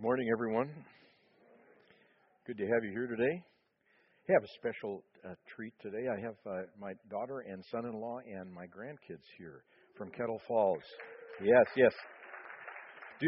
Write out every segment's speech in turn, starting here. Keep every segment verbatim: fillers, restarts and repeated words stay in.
Morning, everyone. Good to have you here today. I have a special uh, treat today. I have uh, my daughter and son-in-law and my grandkids here from Kettle Falls. Yes, yes. Do,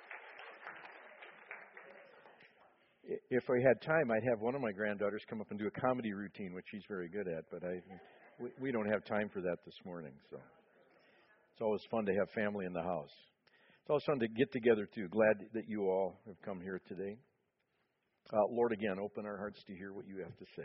if I had time, I'd have one of my granddaughters come up and do a comedy routine, which she's very good at, but I we, we don't have time for that this morning. So it's always fun to have family in the house. It's always fun to get together, too. Glad that you all have come here today. Uh, Lord, again, open our hearts to hear what you have to say.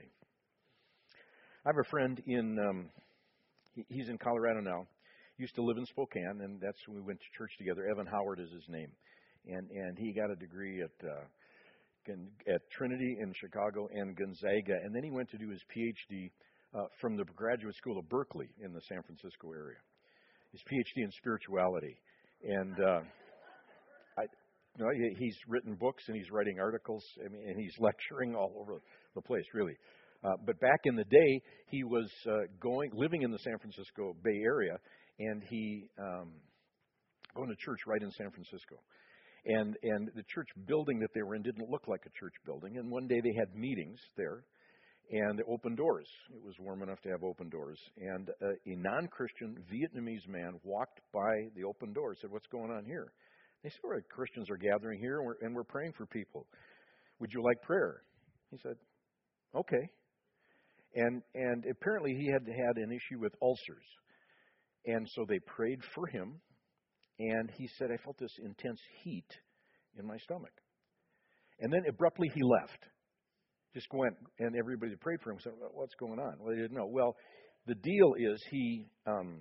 I have a friend in, um, he, he's in Colorado now. He used to live in Spokane, and that's when we went to church together. Evan Howard is his name. And and he got a degree at uh, at Trinity in Chicago and Gonzaga. And then he went to do his P H D uh, from the Graduate School of Berkeley in the San Francisco area. His P H D in spirituality. And uh, I, you know, he's written books and he's writing articles. I mean, and he's lecturing all over the place, really. Uh, but back in the day, he was uh, going, living in the San Francisco Bay Area, and he um, going to church right in San Francisco. And and the church building that they were in didn't look like a church building. And one day they had meetings there, and open doors. It was warm enough to have open doors. And uh, a non-Christian Vietnamese man walked by the open door, said, "What's going on here?" They said, "Well, Christians are gathering here, and we're, and we're praying for people. Would you like prayer?" He said, "Okay." And and apparently he had had an issue with ulcers. And so they prayed for him. And he said, "I felt this intense heat in my stomach." And then abruptly he left. Just went, and everybody that prayed for him said, "What's going on?" Well, they didn't know. Well, the deal is he, um,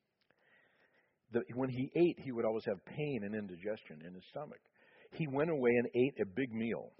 the, when he ate, he would always have pain and indigestion in his stomach. He went away and ate a big meal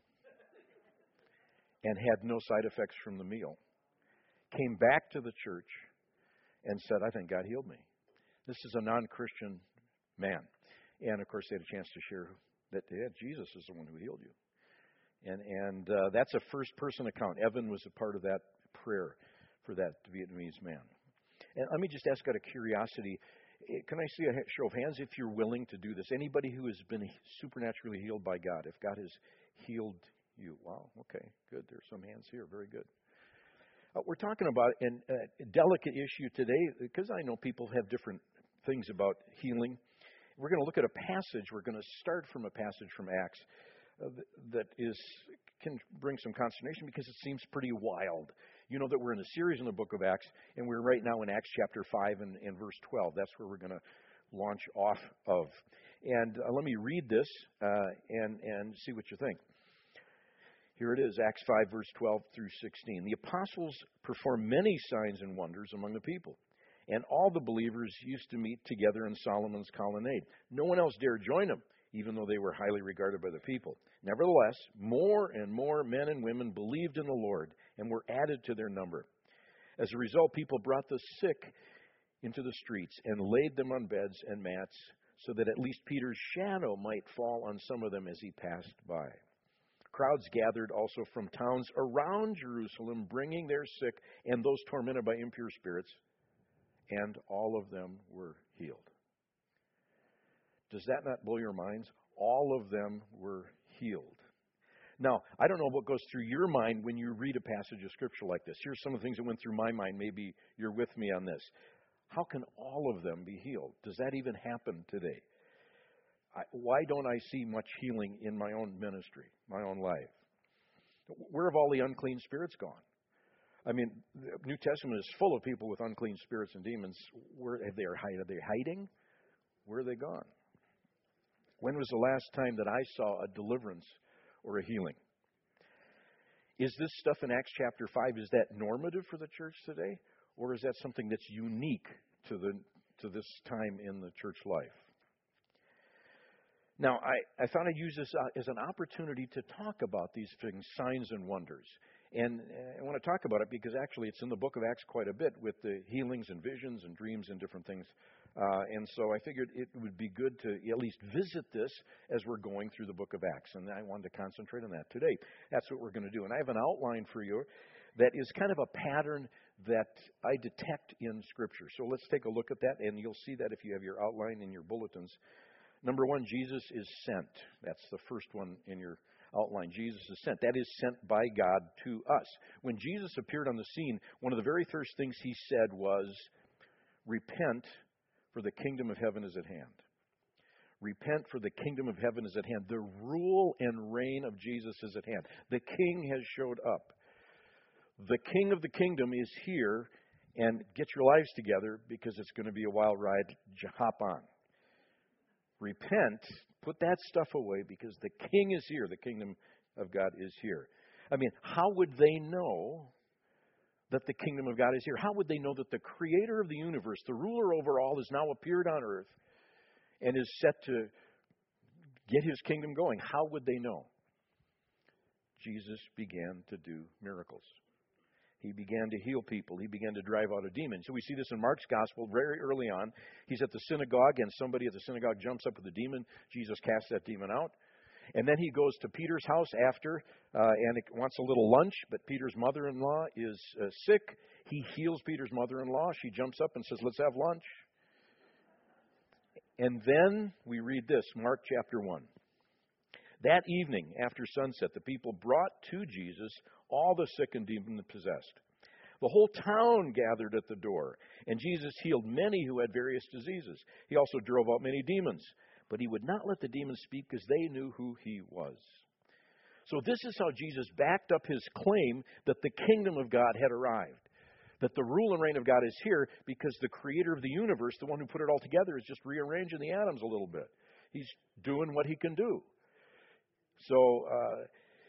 and had no side effects from the meal. Came back to the church and said, "I think God healed me." This is a non-Christian man. And, of course, they had a chance to share that yeah, Jesus is the one who healed you. And and uh, that's a first-person account. Evan was a part of that prayer for that Vietnamese man. And let me just ask out of curiosity, can I see a show of hands if you're willing to do this? Anybody who has been supernaturally healed by God, if God has healed you. Wow, okay, good. There's some hands here. Very good. Uh, we're talking about an, uh, a delicate issue today because I know people have different things about healing. We're going to look at a passage. We're going to start from a passage from Acts uh, that is can bring some consternation because it seems pretty wild. You know that we're in a series in the book of Acts, and we're right now in Acts chapter five and, and verse twelve. That's where we're going to launch off of. And uh, let me read this uh, and, and see what you think. Here it is, Acts five, verse twelve through sixteen. The apostles performed many signs and wonders among the people, and all the believers used to meet together in Solomon's colonnade. No one else dared join them, even though they were highly regarded by the people. Nevertheless, more and more men and women believed in the Lord and were added to their number. As a result, people brought the sick into the streets and laid them on beds and mats so that at least Peter's shadow might fall on some of them as he passed by. Crowds gathered also from towns around Jerusalem, bringing their sick and those tormented by impure spirits, and all of them were healed. Does that not blow your minds? All of them were healed. Now, I don't know what goes through your mind when you read a passage of Scripture like this. Here's some of the things that went through my mind. Maybe you're with me on this. How can all of them be healed? Does that even happen today? I, why don't I see much healing in my own ministry, my own life? Where have all the unclean spirits gone? I mean, the New Testament is full of people with unclean spirits and demons. Where have they, are they hiding? Where are they gone? When was the last time that I saw a deliverance or a healing? Is this stuff in Acts chapter five, is that normative for the church today? Or is that something that's unique to the to this time in the church life? Now, I, I thought I'd use this uh, as an opportunity to talk about these things, signs and wonders. And uh, I want to talk about it because actually it's in the book of Acts quite a bit with the healings and visions and dreams and different things. Uh, and so I figured it would be good to at least visit this as we're going through the book of Acts. And I wanted to concentrate on that today. That's what we're going to do. And I have an outline for you that is kind of a pattern that I detect in Scripture. So let's take a look at that, and you'll see that if you have your outline in your bulletins. Number one, Jesus is sent. That's the first one in your outline. Jesus is sent. That is sent by God to us. When Jesus appeared on the scene, one of the very first things he said was, repent, for the kingdom of heaven is at hand. Repent, for the kingdom of heaven is at hand. The rule and reign of Jesus is at hand. The king has showed up. The king of the kingdom is here, and get your lives together because it's going to be a wild ride. Hop on. Repent, put that stuff away because the king is here. The kingdom of God is here. I mean, how would they know that the kingdom of God is here? How would they know that the creator of the universe, the ruler over all, has now appeared on earth and is set to get his kingdom going? How would they know? Jesus began to do miracles. He began to heal people. He began to drive out a demon. So we see this in Mark's gospel very early on. He's at the synagogue, and somebody at the synagogue jumps up with a demon. Jesus casts that demon out. And then he goes to Peter's house after uh, and wants a little lunch, but Peter's mother-in-law is uh, sick. He heals Peter's mother-in-law. She jumps up and says, let's have lunch. And then we read this, Mark chapter one. That evening, after sunset, the people brought to Jesus all the sick and demon-possessed. The whole town gathered at the door, and Jesus healed many who had various diseases. He also drove out many demons, but he would not let the demons speak because they knew who he was. So this is how Jesus backed up his claim that the kingdom of God had arrived, that the rule and reign of God is here because the creator of the universe, the one who put it all together, is just rearranging the atoms a little bit. He's doing what he can do. So, uh,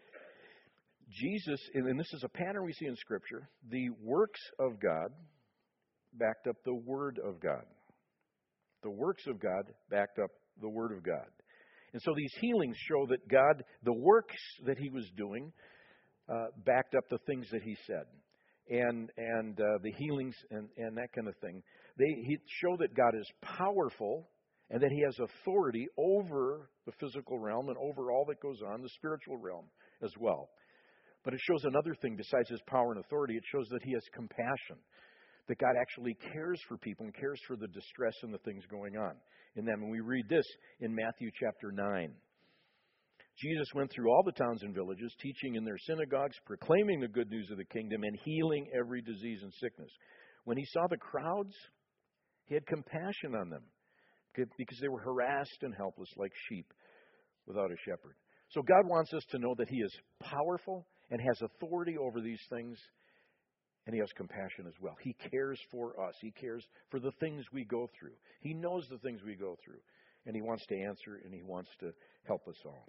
Jesus, and this is a pattern we see in Scripture, the works of God backed up the Word of God. The works of God backed up the Word of God. And so these healings show that God, the works that he was doing, uh, backed up the things that he said. And and uh, the healings and, and that kind of thing. They he show that God is powerful and that he has authority over the physical realm and over all that goes on, the spiritual realm as well. But it shows another thing besides his power and authority. It shows that he has compassion, that God actually cares for people and cares for the distress and the things going on in them. And we read this in Matthew chapter nine. Jesus went through all the towns and villages, teaching in their synagogues, proclaiming the good news of the kingdom, and healing every disease and sickness. When he saw the crowds, he had compassion on them because they were harassed and helpless like sheep without a shepherd. So God wants us to know that he is powerful and has authority over these things, and he has compassion as well. He cares for us. He cares for the things we go through. He knows the things we go through, and he wants to answer, and he wants to help us all.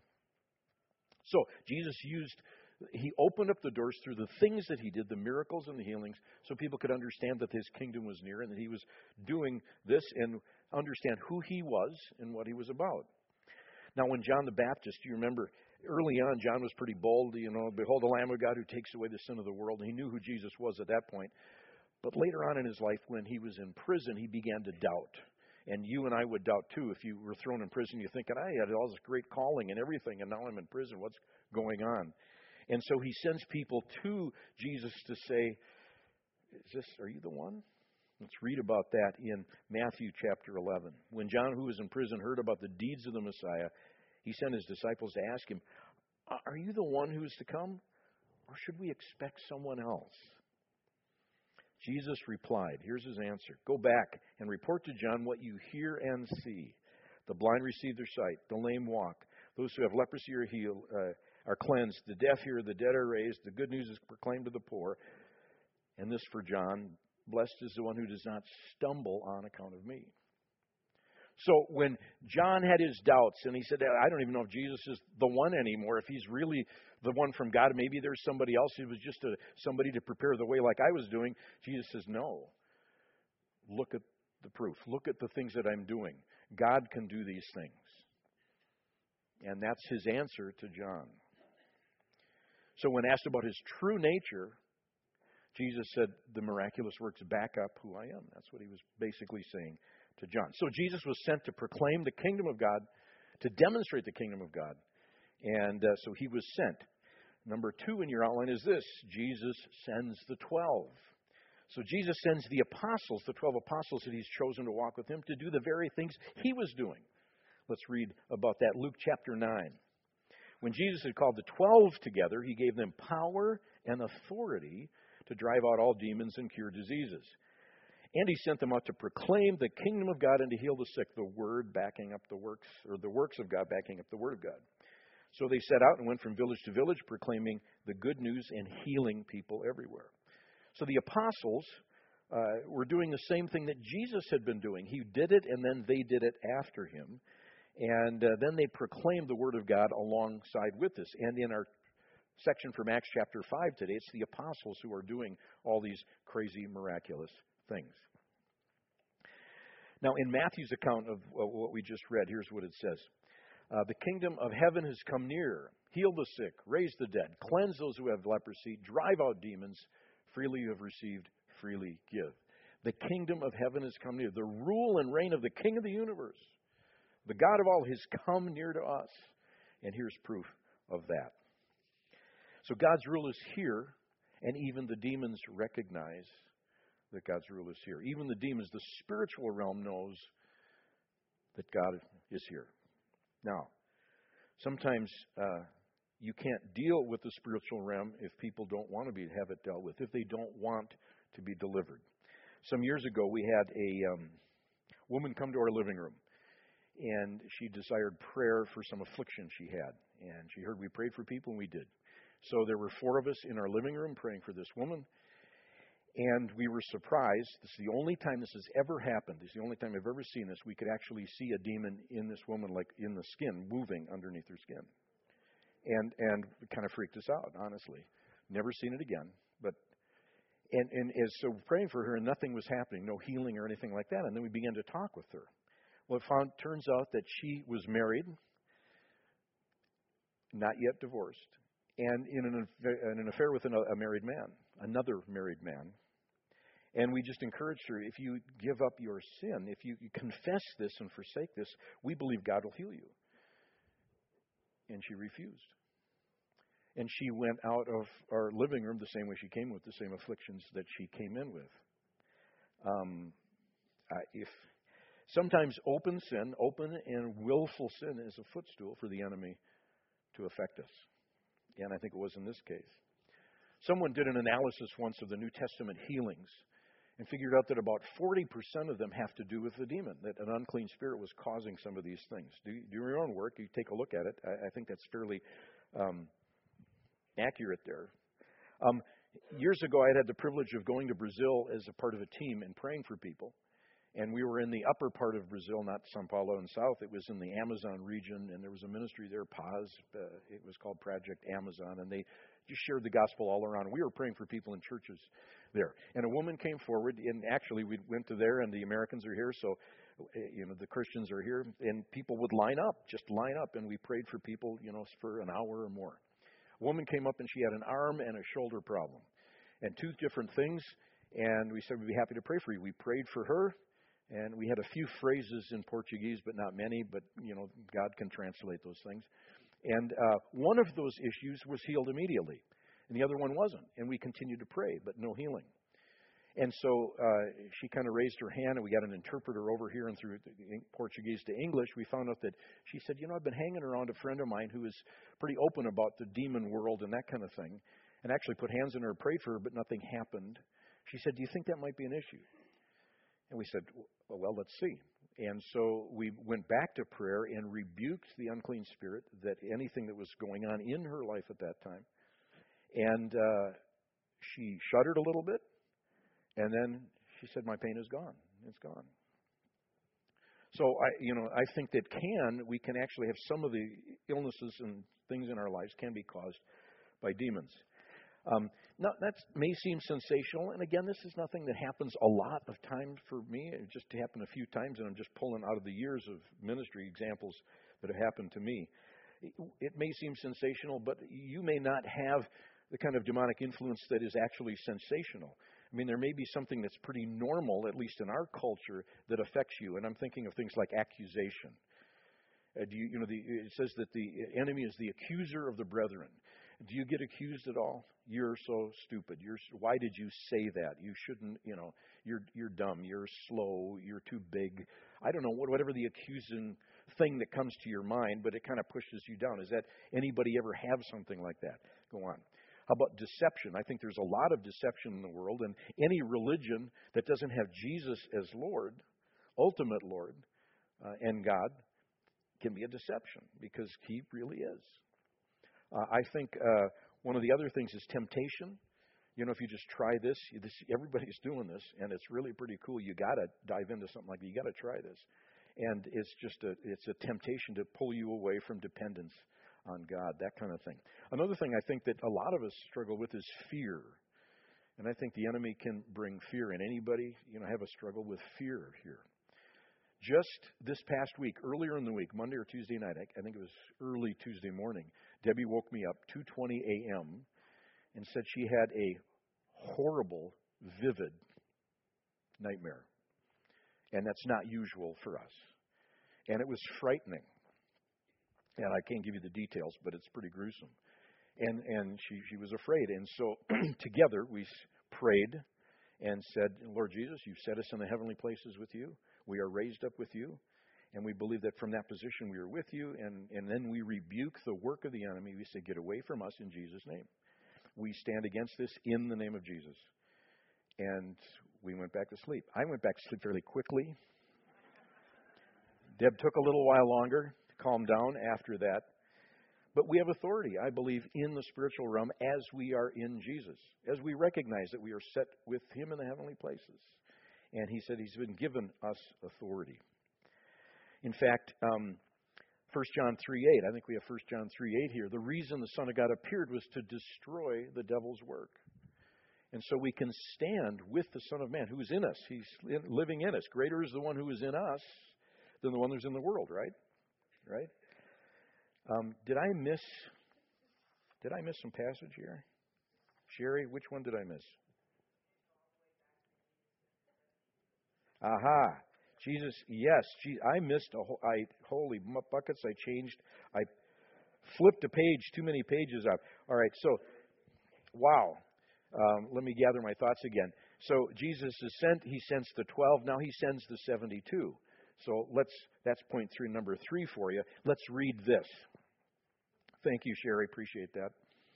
So Jesus used, he opened up the doors through the things that he did, the miracles and the healings, so people could understand that his kingdom was near and that he was doing this and understand who he was and what he was about. Now, when John the Baptist, you remember, early on, John was pretty bold, you know, behold the Lamb of God who takes away the sin of the world. And he knew who Jesus was at that point. But later on in his life, when he was in prison, he began to doubt. And you and I would doubt, too, if you were thrown in prison, you're thinking, I had all this great calling and everything, and now I'm in prison. What's going on? And so he sends people to Jesus to say, is this, are you the one? Let's read about that in Matthew chapter eleven. When John, who was in prison, heard about the deeds of the Messiah, he sent his disciples to ask him, are you the one who is to come, or should we expect someone else? Jesus replied, here's his answer. Go back and report to John what you hear and see. The blind receive their sight, the lame walk, those who have leprosy are healed, uh, are cleansed, the deaf hear, the dead are raised, the good news is proclaimed to the poor. And this for John, blessed is the one who does not stumble on account of me. So when John had his doubts, and he said, I don't even know if Jesus is the one anymore, if he's really the one from God, maybe there's somebody else who was just a, somebody to prepare the way like I was doing. Jesus says, no. Look at the proof. Look at the things that I'm doing. God can do these things. And that's his answer to John. So when asked about his true nature, Jesus said, the miraculous works back up who I am. That's what he was basically saying to John. So Jesus was sent to proclaim the kingdom of God, to demonstrate the kingdom of God. And uh, so he was sent. Number two in your outline is this. Jesus sends the twelve. So Jesus sends the apostles, the twelve apostles that he's chosen to walk with him, to do the very things he was doing. Let's read about that. Luke chapter nine. When Jesus had called the twelve together, he gave them power and authority to drive out all demons and cure diseases. And he sent them out to proclaim the kingdom of God and to heal the sick, the word backing up the works, or the works of God backing up the word of God. So they set out and went from village to village, proclaiming the good news and healing people everywhere. So the apostles uh, were doing the same thing that Jesus had been doing. He did it, and then they did it after him. And uh, then they proclaimed the word of God alongside with this. And in our section from Acts chapter five today, it's the apostles who are doing all these crazy, miraculous things. Now, in Matthew's account of what we just read, here's what it says. Uh, the kingdom of heaven has come near. Heal the sick, raise the dead, cleanse those who have leprosy, drive out demons. Freely you have received, freely give. The kingdom of heaven has come near. The rule and reign of the King of the universe, the God of all, has come near to us. And here's proof of that. So God's rule is here, and even the demons recognize that God's rule is here. Even the demons, the spiritual realm, knows that God is here. Now, sometimes uh, you can't deal with the spiritual realm if people don't want to be have it dealt with, if they don't want to be delivered. Some years ago, we had a um, woman come to our living room, and she desired prayer for some affliction she had. And she heard we prayed for people, and we did. So there were four of us in our living room praying for this woman. And we were surprised. This is the only time this has ever happened. This is the only time I've ever seen this. We could actually see a demon in this woman, like in the skin, moving underneath her skin. And and it kind of freaked us out, honestly. Never seen it again. But and, and as so praying for her, and nothing was happening, no healing or anything like that. And then we began to talk with her. Well, it found, turns out that she was married, not yet divorced, and in an, in an affair with a married man, another married man. And we just encouraged her, if you give up your sin, if you, you confess this and forsake this, we believe God will heal you. And she refused. And she went out of our living room the same way she came, with the same afflictions that she came in with. Um, uh, if sometimes open sin, open and willful sin, is a footstool for the enemy to affect us. And I think it was in this case. Someone did an analysis once of the New Testament healings and figured out that about forty percent of them have to do with the demon, that an unclean spirit was causing some of these things. Do, do your own work. You take a look at it. I, I think that's fairly um, accurate there. Um, years ago, I had the privilege of going to Brazil as a part of a team and praying for people. And we were in the upper part of Brazil, not São Paulo and south. It was in the Amazon region, and there was a ministry there, Paz. Uh, it was called Project Amazon, and they just shared the gospel all around. We were praying for people in churches there. And a woman came forward, and actually we went to there, and the Americans are here, so you know the Christians are here, and people would line up, just line up, and we prayed for people, you know, for an hour or more. A woman came up, and she had an arm and a shoulder problem, and two different things, and we said we'd be happy to pray for you. We prayed for her. And we had a few phrases in Portuguese, but not many. But, you know, God can translate those things. And uh, one of those issues was healed immediately. And the other one wasn't. And we continued to pray, but no healing. And so uh, she kind of raised her hand, and we got an interpreter over here. And through Portuguese to English, we found out that she said, you know, I've been hanging around a friend of mine who is pretty open about the demon world and that kind of thing. And actually put hands on her, prayed for her, but nothing happened. She said, do you think that might be an issue? And we said, well, let's see. And so we went back to prayer and rebuked the unclean spirit, that anything that was going on in her life at that time. And uh, she shuddered a little bit, and then she said, my pain is gone. It's gone. So, I, you know, I think that can, we can actually have some of the illnesses and things in our lives can be caused by demons. Um, now, that may seem sensational, and again, this is nothing that happens a lot of times for me. It just happened a few times, and I'm just pulling out of the years of ministry examples that have happened to me. It, it may seem sensational, but you may not have the kind of demonic influence that is actually sensational. I mean, there may be something that's pretty normal, at least in our culture, that affects you, and I'm thinking of things like accusation. Uh, do you, you know, the, it says that the enemy is the accuser of the brethren. Do you get accused at all? You're so stupid. You're why did you say that? You shouldn't, you know, you're you're dumb, you're slow, you're too big. I don't know, whatever the accusing thing that comes to your mind, but it kind of pushes you down. Is that anybody ever have something like that? Go on. How about deception? I think there's a lot of deception in the world, and any religion that doesn't have Jesus as Lord, ultimate Lord, uh, and God, can be a deception because He really is. Uh, I think uh, one of the other things is temptation. You know, if you just try this, this, everybody's doing this, and it's really pretty cool. You got to dive into something like that. You got to try this, and it's just a it's a temptation to pull you away from dependence on God, that kind of thing. Another thing I think that a lot of us struggle with is fear, and I think the enemy can bring fear in. Anybody, you know, have a struggle with fear here? Just this past week, earlier in the week, Monday or Tuesday night, I think it was early Tuesday morning, Debbie woke me up two twenty a.m. and said she had a horrible, vivid nightmare. And that's not usual for us. And it was frightening. And I can't give you the details, but it's pretty gruesome. And and she, she was afraid. And so together we prayed and said, Lord Jesus, you've set us in the heavenly places with you. We are raised up with you. And we believe that from that position we are with you. And, and then we rebuke the work of the enemy. We say, get away from us in Jesus' name. We stand against this in the name of Jesus. And we went back to sleep. I went back to sleep fairly quickly. Deb took a little while longer to calm down after that. But we have authority, I believe, in the spiritual realm as we are in Jesus, as we recognize that we are set with Him in the heavenly places. And He said He's been given us authority. In fact, um, First John three eight, I think we have First John three eight here. The reason the Son of God appeared was to destroy the devil's work. And so we can stand with the Son of Man who is in us. He's living in us. Greater is the one who is in us than the one who's in the world, right? Right? Um, did I miss did I miss some passage here? Sherry, which one did I miss? Aha. Jesus, yes. Gee, I missed a whole, I, holy buckets, I changed. I flipped a page, too many pages up. All right, so, wow. Um, let me gather my thoughts again. So Jesus is sent, He sends the twelve, now He sends the seventy-two. So let's, that's point three, number three for you. Let's read this. Thank you, Sherry, appreciate that.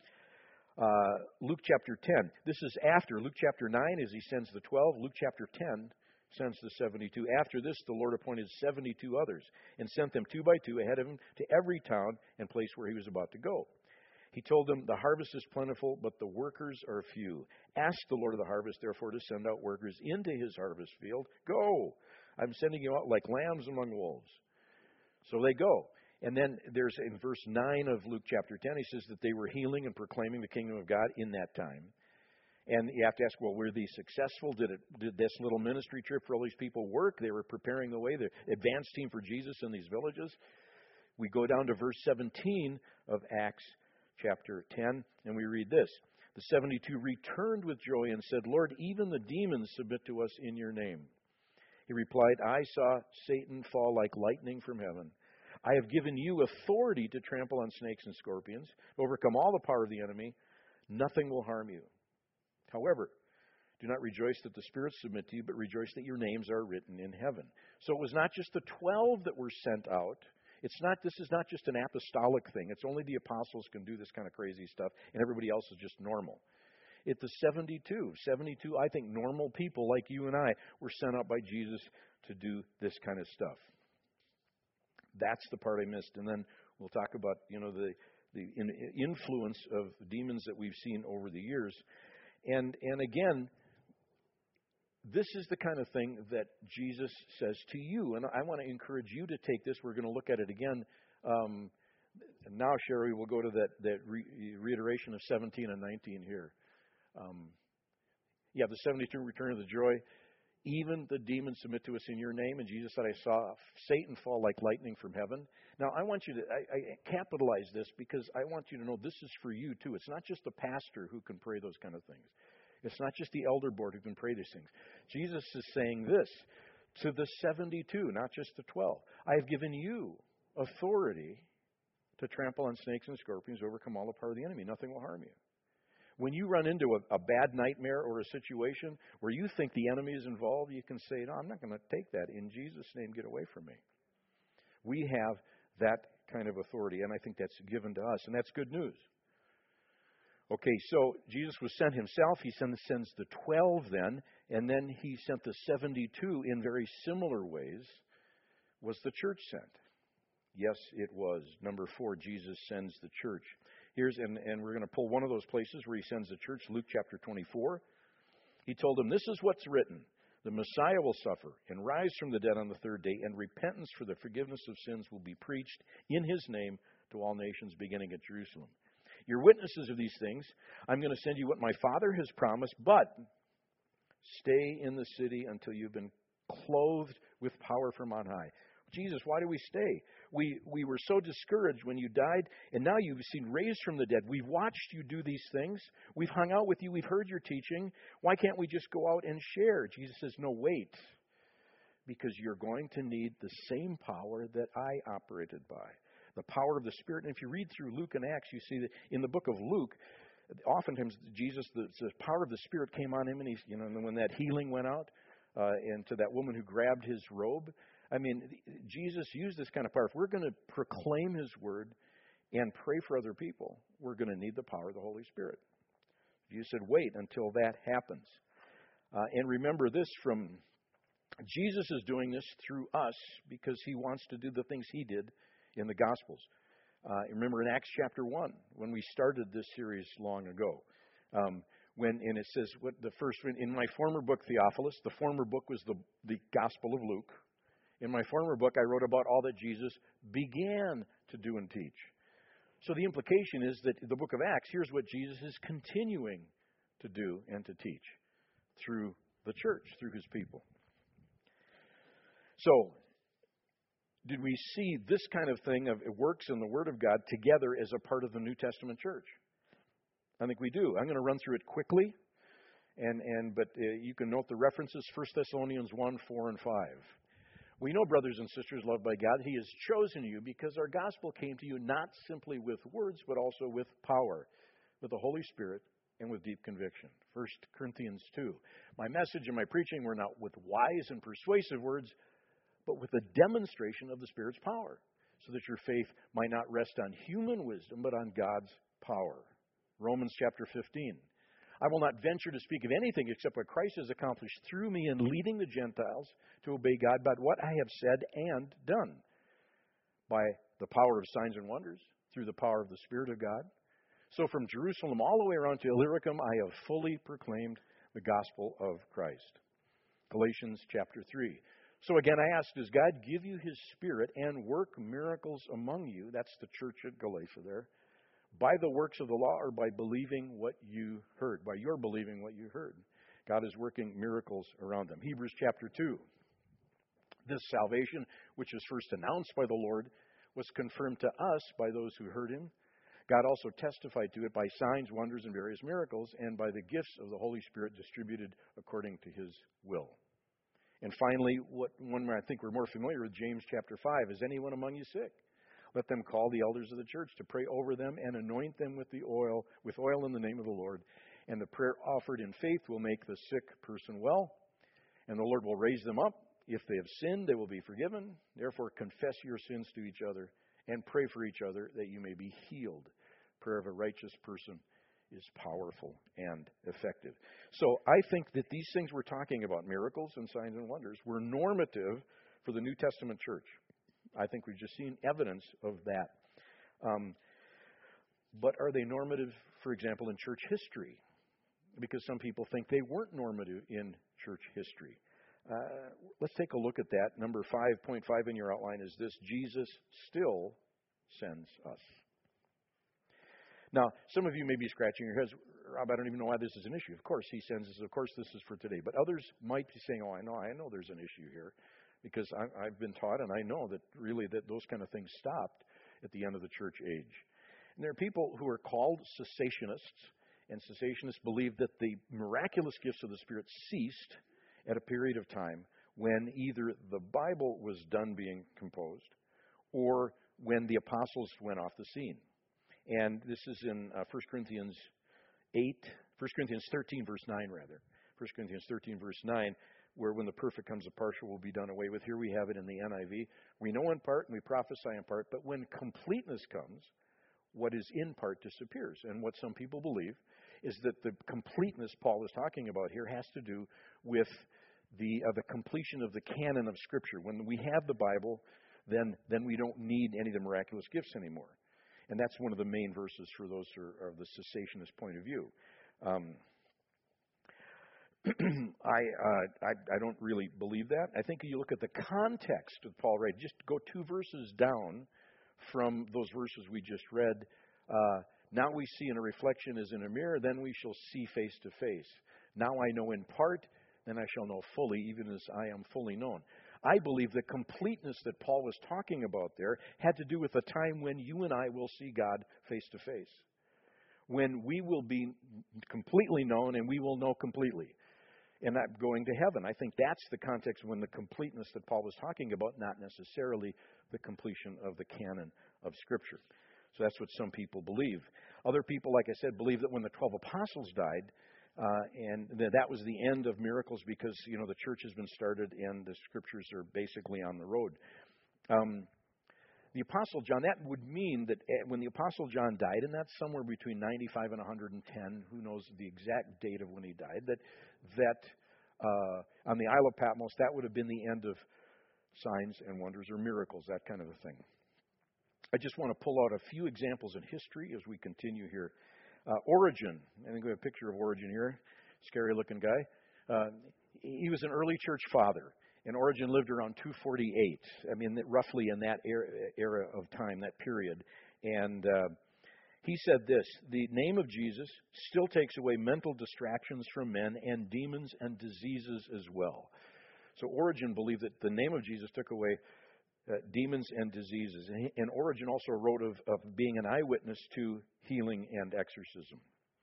Uh, Luke chapter ten. This is after Luke chapter nine as He sends the twelve. Luke chapter ten sends the seventy-two. After this, the Lord appointed seventy-two others and sent them two by two ahead of Him to every town and place where He was about to go. He told them, the harvest is plentiful, but the workers are few. Ask the Lord of the harvest, therefore, to send out workers into His harvest field. Go! I'm sending you out like lambs among wolves. So they go. And then there's in verse nine of Luke chapter ten, He says that they were healing and proclaiming the kingdom of God in that time. And you have to ask, well, were they successful? Did it? Did this little ministry trip for all these people work? They were preparing the way, the advance team for Jesus in these villages. We go down to verse seventeen of Acts chapter ten, and we read this. The seventy-two returned with joy and said, Lord, even the demons submit to us in your name. He replied, I saw Satan fall like lightning from heaven. I have given you authority to trample on snakes and scorpions, overcome all the power of the enemy. Nothing will harm you. However, do not rejoice that the spirits submit to you, but rejoice that your names are written in heaven. So it was not just the twelve that were sent out. It's not. This is not just an apostolic thing. It's only the apostles can do this kind of crazy stuff, and everybody else is just normal. It's the seventy-two. seventy-two, I think, normal people like you and I were sent out by Jesus to do this kind of stuff. That's the part I missed. And then we'll talk about, you know, the, the influence of demons that we've seen over the years. And and again, this is the kind of thing that Jesus says to you. And I want to encourage you to take this. We're going to look at it again. Um, now, Sherry, we'll go to that, that re- reiteration of seventeen and nineteen here. Um, yeah, the seventy-two return of the joy. Even the demons submit to us in your name. And Jesus said, I saw Satan fall like lightning from heaven. Now, I want you to I, I capitalize this because I want you to know this is for you, too. It's not just the pastor who can pray those kind of things. It's not just the elder board who can pray these things. Jesus is saying this to the seventy-two, not just the twelve. I have given you authority to trample on snakes and scorpions, overcome all the power of the enemy. Nothing will harm you. When you run into a, a bad nightmare or a situation where you think the enemy is involved, you can say, no, I'm not going to take that. In Jesus' name, get away from me. We have that kind of authority, and I think that's given to us, and that's good news. Okay, so Jesus was sent himself. He sends the twelve then, and then he sent the seventy-two in very similar ways. Was the church sent? Yes, it was. Number four, Jesus sends the church. Here's, and, and we're going to pull one of those places where he sends the church, Luke chapter twenty-four. He told them, this is what's written. The Messiah will suffer and rise from the dead on the third day, and repentance for the forgiveness of sins will be preached in his name to all nations, beginning at Jerusalem. You're witnesses of these things. I'm going to send you what my Father has promised, but stay in the city until you've been clothed with power from on high. Jesus, why do we stay? We we were so discouraged when you died, and now you've seen raised from the dead. We've watched you do these things. We've hung out with you. We've heard your teaching. Why can't we just go out and share? Jesus says, no, wait, because you're going to need the same power that I operated by, the power of the Spirit. And if you read through Luke and Acts, you see that in the book of Luke, oftentimes Jesus, the, the power of the Spirit came on him, and he's, you know, and when that healing went out, uh, and to that woman who grabbed his robe. I mean, Jesus used this kind of power. If we're going to proclaim his word and pray for other people, we're going to need the power of the Holy Spirit. Jesus said, wait until that happens. Uh, and remember this from Jesus is doing this through us because he wants to do the things he did in the Gospels. Uh, remember in Acts chapter one, when we started this series long ago, um, when and it says, what the first in my former book, Theophilus, the former book was the, the Gospel of Luke. In my former book, I wrote about all that Jesus began to do and teach. So the implication is that the book of Acts, here's what Jesus is continuing to do and to teach through the church, through his people. So, did we see this kind of thing of it works in the Word of God together as a part of the New Testament church? I think we do. I'm going to run through it quickly, and, and but uh, you can note the references, First Thessalonians one, four, and five. We know, brothers and sisters loved by God, he has chosen you because our gospel came to you not simply with words, but also with power, with the Holy Spirit, and with deep conviction. First Corinthians two. My message and my preaching were not with wise and persuasive words, but with the demonstration of the Spirit's power, so that your faith might not rest on human wisdom, but on God's power. Romans chapter fifteen. I will not venture to speak of anything except what Christ has accomplished through me in leading the Gentiles to obey God, but what I have said and done by the power of signs and wonders, through the power of the Spirit of God. So from Jerusalem all the way around to Illyricum, I have fully proclaimed the gospel of Christ. Galatians chapter three. So again, I ask, does God give you his Spirit and work miracles among you? That's the church at Galatia there. By the works of the law or by believing what you heard? By your believing what you heard. God is working miracles around them. Hebrews chapter two. This salvation, which was first announced by the Lord, was confirmed to us by those who heard him. God also testified to it by signs, wonders, and various miracles, and by the gifts of the Holy Spirit distributed according to his will. And finally, what one I think we're more familiar with, James chapter five. Is anyone among you sick? Let them call the elders of the church to pray over them and anoint them with the oil, with oil in the name of the Lord. And the prayer offered in faith will make the sick person well, and the Lord will raise them up. If they have sinned, they will be forgiven. Therefore, confess your sins to each other and pray for each other that you may be healed. Prayer of a righteous person is powerful and effective. So I think that these things we're talking about, miracles and signs and wonders, were normative for the New Testament church. I think we've just seen evidence of that. Um, but are they normative, for example, in church history? Because some people think they weren't normative in church history. Uh, let's take a look at that. Number five point five in your outline is this: Jesus still sends us. Now, some of you may be scratching your heads. Rob, I don't even know why this is an issue. Of course, he sends us. Of course, this is for today. But others might be saying, oh, I know, I know there's an issue here. Because I, I've been taught, and I know that really that those kind of things stopped at the end of the church age. And there are people who are called cessationists, and cessationists believe that the miraculous gifts of the Spirit ceased at a period of time when either the Bible was done being composed or when the apostles went off the scene. And this is in uh, First Corinthians eight, First Corinthians thirteen, verse nine, rather. First Corinthians thirteen, verse nine, where when the perfect comes, the partial will be done away with. Here we have it in the N I V. We know in part and we prophesy in part, but when completeness comes, what is in part disappears. And what some people believe is that the completeness Paul is talking about here has to do with the uh, the completion of the canon of Scripture. When we have the Bible, then then we don't need any of the miraculous gifts anymore. And that's one of the main verses for those who are of the cessationist point of view. Um, I, uh, I I don't really believe that. I think you look at the context of Paul, right? Just go two verses down from those verses we just read. Uh, now we see in a reflection as in a mirror, then we shall see face to face. Now I know in part, then I shall know fully, even as I am fully known. I believe the completeness that Paul was talking about there had to do with the time when you and I will see God face to face. When we will be completely known and we will know completely. And not going to heaven. I think that's the context when the completeness that Paul was talking about, not necessarily the completion of the canon of Scripture. So that's what some people believe. Other people, like I said, believe that when the twelve apostles died, uh, and that was the end of miracles because, you know, the church has been started and the Scriptures are basically on the road. Um, the Apostle John, that would mean that when the Apostle John died, and that's somewhere between ninety-five and one hundred ten, who knows the exact date of when he died, that that uh, on the Isle of Patmos, that would have been the end of signs and wonders or miracles, that kind of a thing. I just want to pull out a few examples in history as we continue here. Uh, Origen, I think we have a picture of Origen here, scary-looking guy. Uh, he was an early church father, and Origen lived around two forty-eight. I mean, roughly in that era, era of time, that period. And uh, he said this: the name of Jesus still takes away mental distractions from men and demons and diseases as well. So Origen believed that the name of Jesus took away uh, demons and diseases. And, he, and Origen also wrote of, of being an eyewitness to healing and exorcism.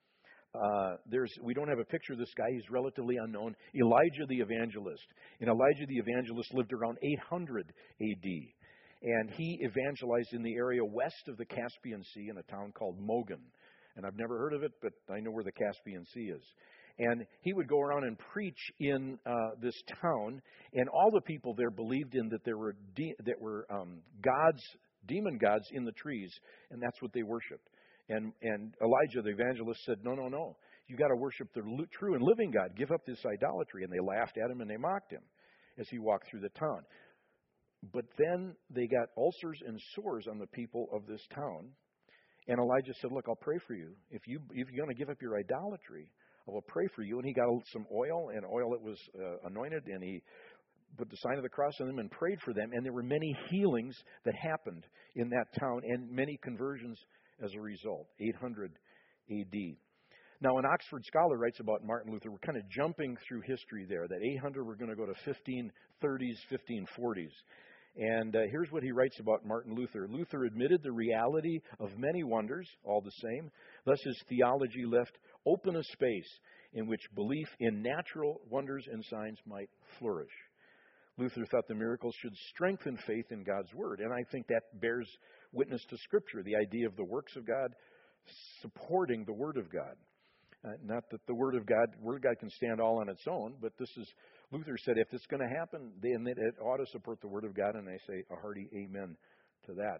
Uh, there's, we don't have a picture of this guy. He's relatively unknown. Elijah the Evangelist. And Elijah the Evangelist lived around eight hundred A D. And he evangelized in the area west of the Caspian Sea in a town called Mogun. And I've never heard of it, but I know where the Caspian Sea is. And he would go around and preach in uh, this town, and all the people there believed in that there were de- that were um, gods, demon gods in the trees, and that's what they worshipped. And and Elijah the evangelist said, no, no, no. You got to worship the true and living God. Give up this idolatry. And they laughed at him and they mocked him as he walked through the town. But then they got ulcers and sores on the people of this town. And Elijah said, look, I'll pray for you. If, you, if you're going to give up your idolatry, I will pray for you. And he got some oil, and oil that was uh, anointed, and he put the sign of the cross on them and prayed for them. And there were many healings that happened in that town and many conversions as a result, eight hundred A D. Now, an Oxford scholar writes about Martin Luther. We're kind of jumping through history there. That eight hundred, we're going to go to fifteen thirties, fifteen forties. And uh, here's what he writes about Martin Luther. Luther admitted the reality of many wonders, all the same. Thus his theology left open a space in which belief in natural wonders and signs might flourish. Luther thought the miracles should strengthen faith in God's Word. And I think that bears witness to Scripture, the idea of the works of God supporting the Word of God. Uh, not that the Word of God, Word of God can stand all on its own, but this is, Luther said, if it's going to happen, then it, it ought to support the Word of God, and I say a hearty amen to that.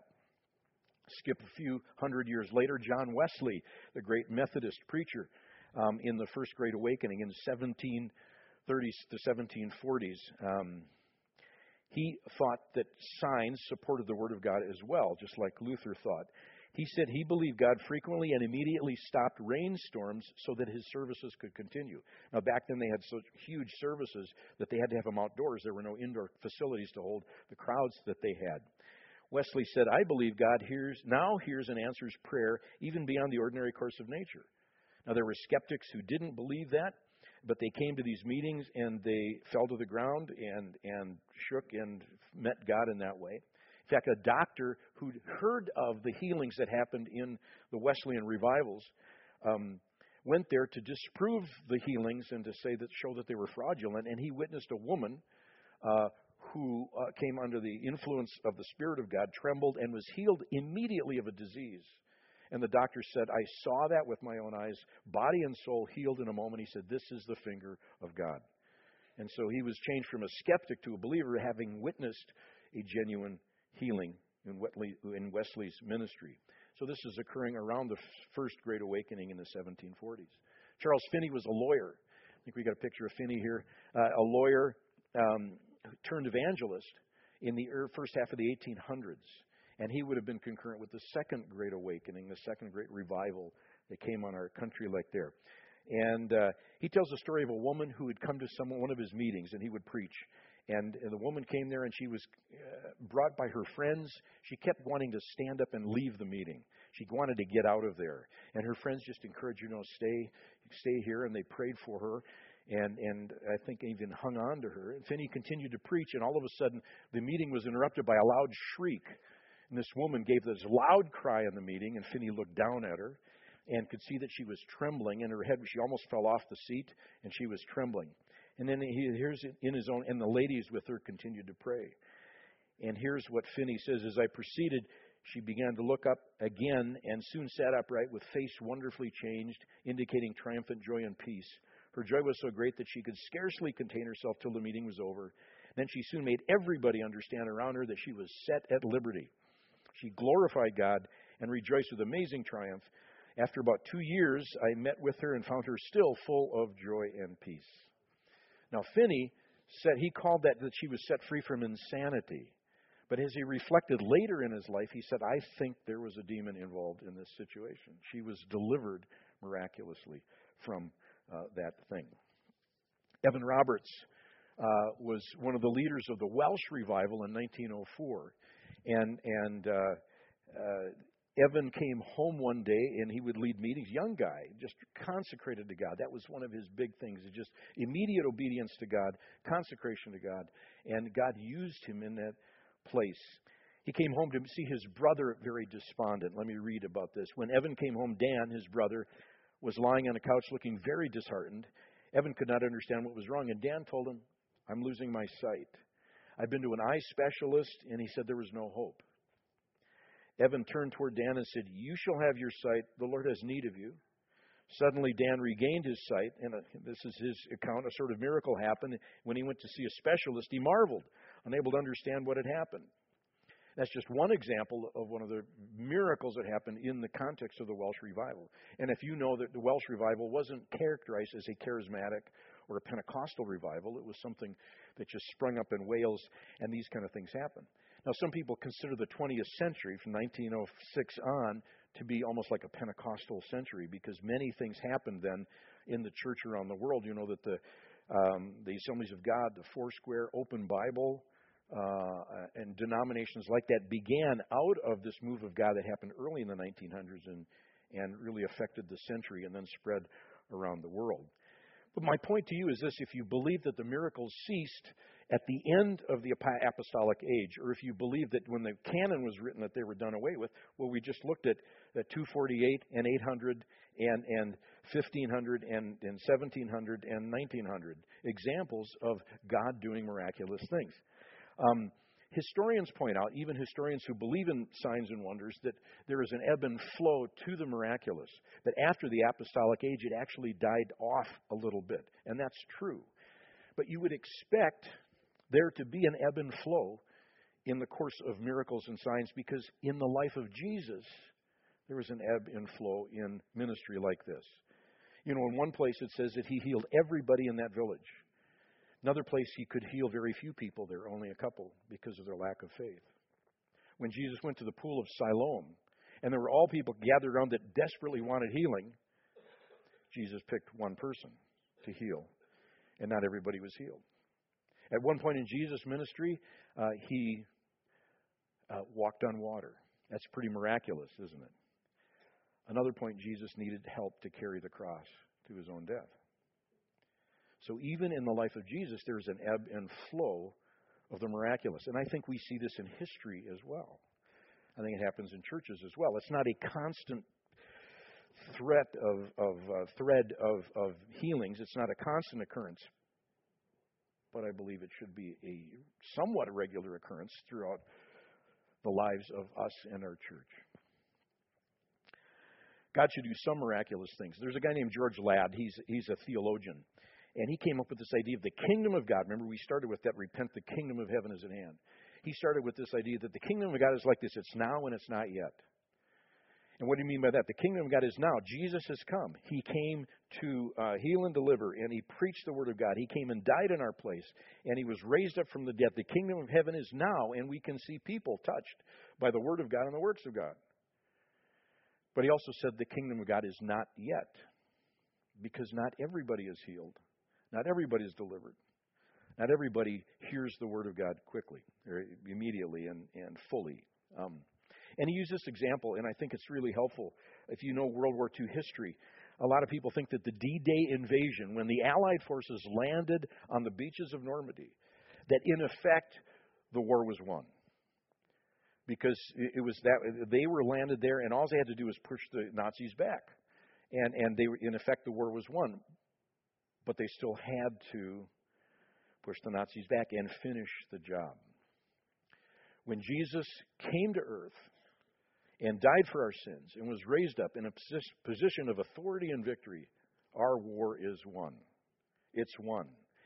Skip a few hundred years later, John Wesley, the great Methodist preacher um, in the First Great Awakening in seventeen thirties to seventeen forties, um, he thought that signs supported the Word of God as well, just like Luther thought. He said he believed God frequently and immediately stopped rainstorms so that his services could continue. Now, back then they had such huge services that they had to have them outdoors. There were no indoor facilities to hold the crowds that they had. Wesley said, I believe God hears now hears and answers prayer even beyond the ordinary course of nature. Now, there were skeptics who didn't believe that, but they came to these meetings and they fell to the ground and, and shook and met God in that way. In fact, a doctor who'd heard of the healings that happened in the Wesleyan revivals um, went there to disprove the healings and to say that show that they were fraudulent. And he witnessed a woman uh, who uh, came under the influence of the Spirit of God, trembled, and was healed immediately of a disease. And the doctor said, I saw that with my own eyes, body and soul healed in a moment. He said, this is the finger of God. And so he was changed from a skeptic to a believer, having witnessed a genuine healing in Wesley's ministry. So this is occurring around the first Great Awakening in the seventeen forties. Charles Finney was a lawyer. I think we got a picture of Finney here. Uh, a lawyer um, turned evangelist in the first half of the eighteen hundreds. And he would have been concurrent with the second Great Awakening, the second Great Revival that came on our country like there. And uh, he tells the story of a woman who had come to some, one of his meetings, and he would preach. And, and the woman came there, and she was uh, brought by her friends. She kept wanting to stand up and leave the meeting. She wanted to get out of there. And her friends just encouraged her, you know, stay, stay here, and they prayed for her. And, and I think even hung on to her. And Finney continued to preach, and all of a sudden, the meeting was interrupted by a loud shriek. And this woman gave this loud cry in the meeting, and Finney looked down at her and could see that she was trembling, and her head, she almost fell off the seat, and she was trembling. And then he hears it in his own, and the ladies with her continued to pray. And here's what Finney says: as I proceeded, she began to look up again, and soon sat upright with face wonderfully changed, indicating triumphant joy and peace. Her joy was so great that she could scarcely contain herself till the meeting was over. Then she soon made everybody understand around her that she was set at liberty. She glorified God and rejoiced with amazing triumph. After about two years, I met with her and found her still full of joy and peace. Now, Finney said he called that that she was set free from insanity. But as he reflected later in his life, he said, I think there was a demon involved in this situation. She was delivered miraculously from uh, that thing. Evan Roberts uh, was one of the leaders of the Welsh revival in nineteen oh four. And, and uh, uh, Evan came home one day, and he would lead meetings. Young guy, just consecrated to God. That was one of his big things. It's just immediate obedience to God, consecration to God. And God used him in that place. He came home to see his brother very despondent. Let me read about this. When Evan came home, Dan, his brother, was lying on a couch looking very disheartened. Evan could not understand what was wrong, and Dan told him, I'm losing my sight. I've been to an eye specialist, and he said there was no hope. Evan turned toward Dan and said, you shall have your sight. The Lord has need of you. Suddenly, Dan regained his sight, and this is his account. A sort of miracle happened. When he went to see a specialist, he marveled, unable to understand what had happened. That's just one example of one of the miracles that happened in the context of the Welsh revival. And if you know that the Welsh revival wasn't characterized as a charismatic or a Pentecostal revival, it was something that just sprung up in Wales, and these kind of things happened. Now, some people consider the twentieth century, from nineteen oh six on, to be almost like a Pentecostal century, because many things happened then in the church around the world. You know that the um, the Assemblies of God, the Foursquare, Open Bible, uh, and denominations like that began out of this move of God that happened early in the nineteen hundreds and, and really affected the century and then spread around the world. But my point to you is this: if you believe that the miracles ceased at the end of the apostolic age, or if you believe that when the canon was written that they were done away with, well, we just looked at, at two forty-eight and eight hundred and, and fifteen hundred and, and seventeen hundred and nineteen hundred examples of God doing miraculous things. Um, Historians point out, even historians who believe in signs and wonders, that there is an ebb and flow to the miraculous. That after the apostolic age, it actually died off a little bit. And that's true. But you would expect there to be an ebb and flow in the course of miracles and signs, because in the life of Jesus, there was an ebb and flow in ministry like this. You know, in one place it says that he healed everybody in that village. Another place he could heal very few people there, only a couple, because of their lack of faith. When Jesus went to the pool of Siloam, and there were all people gathered around that desperately wanted healing, Jesus picked one person to heal, and not everybody was healed. At one point in Jesus' ministry, uh, he uh, walked on water. That's pretty miraculous, isn't it? Another point, Jesus needed help to carry the cross to his own death. So even in the life of Jesus, there's an ebb and flow of the miraculous. And I think we see this in history as well. I think it happens in churches as well. It's not a constant threat of, of uh, thread of, of healings. It's not a constant occurrence. But I believe it should be a somewhat a regular occurrence throughout the lives of us and our church. God should do some miraculous things. There's a guy named George Ladd. He's he's a theologian. And he came up with this idea of the kingdom of God. Remember, we started with that, repent, the kingdom of heaven is at hand. He started with this idea that the kingdom of God is like this. It's now and it's not yet. And what do you mean by that? The kingdom of God is now. Jesus has come. He came to uh, heal and deliver, and he preached the word of God. He came and died in our place, and he was raised up from the dead. The kingdom of heaven is now, and we can see people touched by the word of God and the works of God. But he also said the kingdom of God is not yet, because not everybody is healed. Not everybody is delivered. Not everybody hears the word of God quickly, or immediately and, and fully. Um, and he used this example, and I think it's really helpful. If you know World War Two history, a lot of people think that the D-Day invasion, when the Allied forces landed on the beaches of Normandy, that in effect the war was won. Because it was that they were landed there, and all they had to do was push the Nazis back, and and they were, in effect, the war was won. But they still had to push the Nazis back and finish the job. When Jesus came to earth and died for our sins and was raised up in a position of authority and victory, our war is won. It's won.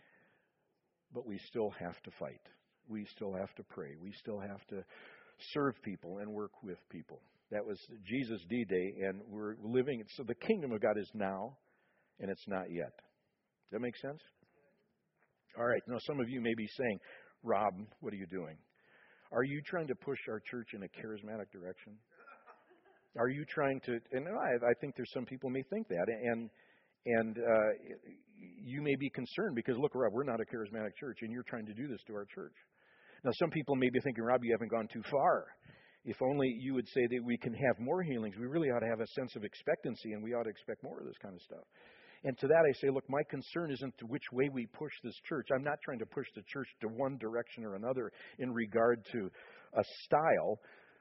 But we still have to fight. We still have to pray. We still have to serve people and work with people. That was Jesus' D-Day, and we're living. So the kingdom of God is now, and it's not yet. Does that make sense? All right. Now, some of you may be saying, Rob, what are you doing? Are you trying to push our church in a charismatic direction? Are you trying to, and I, I think there's some people may think that, and and uh, you may be concerned because, look, Rob, we're not a charismatic church, and you're trying to do this to our church. Now, some people may be thinking, Rob, you haven't gone too far. If only you would say that we can have more healings. We really ought to have a sense of expectancy, and we ought to expect more of this kind of stuff. And to that I say, look, my concern isn't to which way we push this church. I'm not trying to push the church to one direction or another in regard to a style.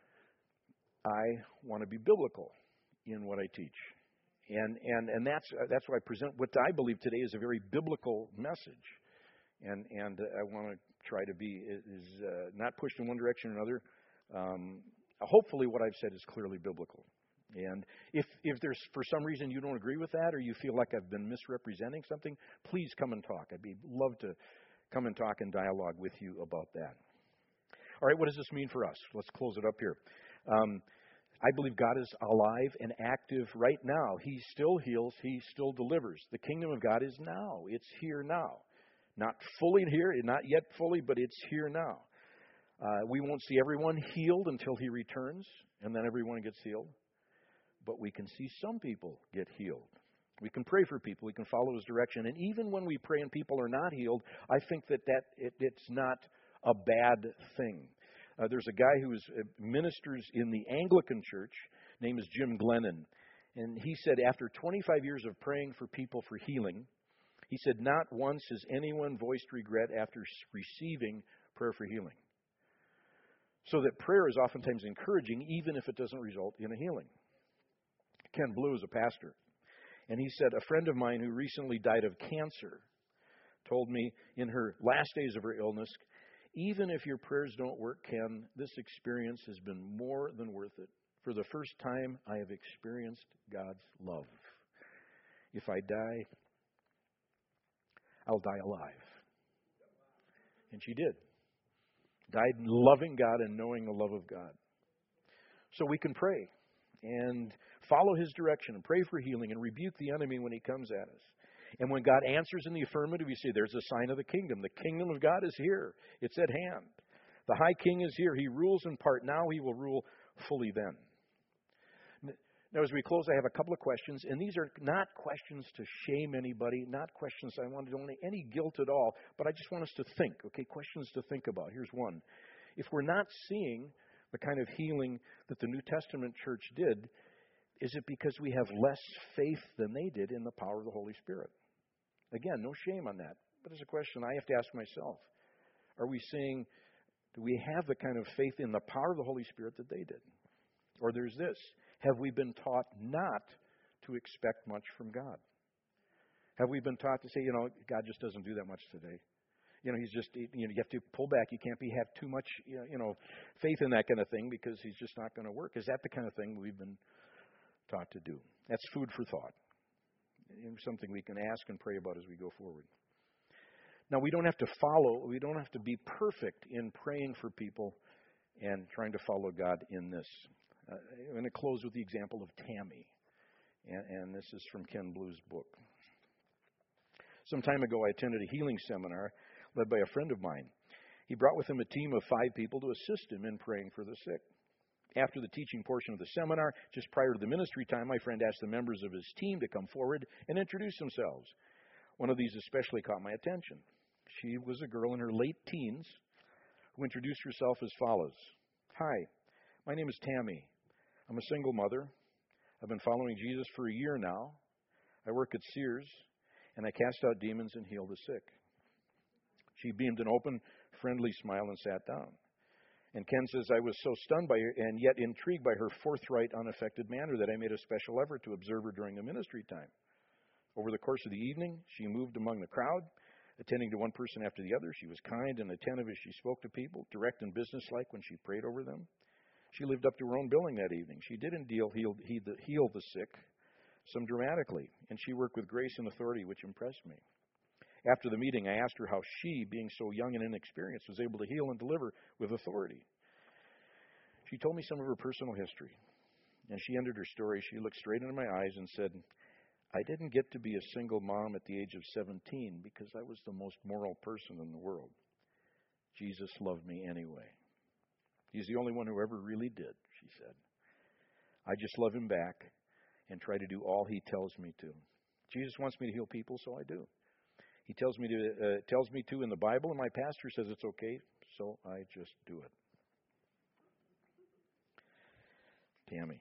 I want to be biblical in what I teach. And and and that's uh, that's why I present what I believe today is a very biblical message. And and I want to try to be is uh, not pushed in one direction or another. Um, hopefully what I've said is clearly biblical. And if if there's for some reason you don't agree with that, or you feel like I've been misrepresenting something, please come and talk. I'd be love to come and talk and dialogue with you about that. All right, what does this mean for us? Let's close it up here. Um, I believe God is alive and active right now. He still heals. He still delivers. The kingdom of God is now. It's here now. Not fully here, not yet fully, but it's here now. Uh, we won't see everyone healed until He returns, and then everyone gets healed. But we can see some people get healed. We can pray for people. We can follow His direction. And even when we pray and people are not healed, I think that, that it, it's not a bad thing. Uh, there's a guy who is, uh, ministers in the Anglican Church. Name is Jim Glennon. And he said after twenty-five years of praying for people for healing, he said not once has anyone voiced regret after receiving prayer for healing. So that prayer is oftentimes encouraging even if it doesn't result in a healing. Ken Blue is a pastor. And he said, a friend of mine who recently died of cancer told me in her last days of her illness, even if your prayers don't work, Ken, this experience has been more than worth it. For the first time, I have experienced God's love. If I die, I'll die alive. And she did. Died loving God and knowing the love of God. So we can pray and follow His direction and pray for healing and rebuke the enemy when he comes at us. And when God answers in the affirmative, we say there's a sign of the kingdom. The kingdom of God is here. It's at hand. The high king is here. He rules in part now. He will rule fully then. Now, as we close, I have a couple of questions. And these are not questions to shame anybody, not questions I want to do any guilt at all. But I just want us to think, okay, questions to think about. Here's one. If we're not seeing the kind of healing that the New Testament church did, is it because we have less faith than they did in the power of the Holy Spirit? Again, no shame on that. But it's a question I have to ask myself. Are we seeing, do we have the kind of faith in the power of the Holy Spirit that they did? Or there's this. Have we been taught not to expect much from God? Have we been taught to say, you know, God just doesn't do that much today? You know, He's just, you know, you have to pull back. You can't be have too much, you know, faith in that kind of thing because He's just not going to work. Is that the kind of thing we've been taught to do. That's food for thought. And something we can ask and pray about as we go forward. Now, we don't have to follow, we don't have to be perfect in praying for people and trying to follow God in this. Uh, I'm going to close with the example of Tammy. And, and this is from Ken Blue's book. Some time ago, I attended a healing seminar led by a friend of mine. He brought with him a team of five people to assist him in praying for the sick. After the teaching portion of the seminar, just prior to the ministry time, my friend asked the members of his team to come forward and introduce themselves. One of these especially caught my attention. She was a girl in her late teens who introduced herself as follows. Hi, my name is Tammy. I'm a single mother. I've been following Jesus for a year now. I work at Sears, and I cast out demons and heal the sick. She beamed an open, friendly smile and sat down. And Ken says, I was so stunned by her and yet intrigued by her forthright, unaffected manner that I made a special effort to observe her during the ministry time. Over the course of the evening, she moved among the crowd, attending to one person after the other. She was kind and attentive as she spoke to people, direct and businesslike when she prayed over them. She lived up to her own billing that evening. She did indeed heal, heal the sick, some dramatically, and she worked with grace and authority, which impressed me. After the meeting, I asked her how she, being so young and inexperienced, was able to heal and deliver with authority. She told me some of her personal history. And she ended her story. She looked straight into my eyes and said, I didn't get to be a single mom at the age of seventeen because I was the most moral person in the world. Jesus loved me anyway. He's the only one who ever really did, she said. I just love him back and try to do all he tells me to. Jesus wants me to heal people, so I do. He tells me to uh, tells me to in the Bible, and my pastor says it's okay, so I just do it. Tammy.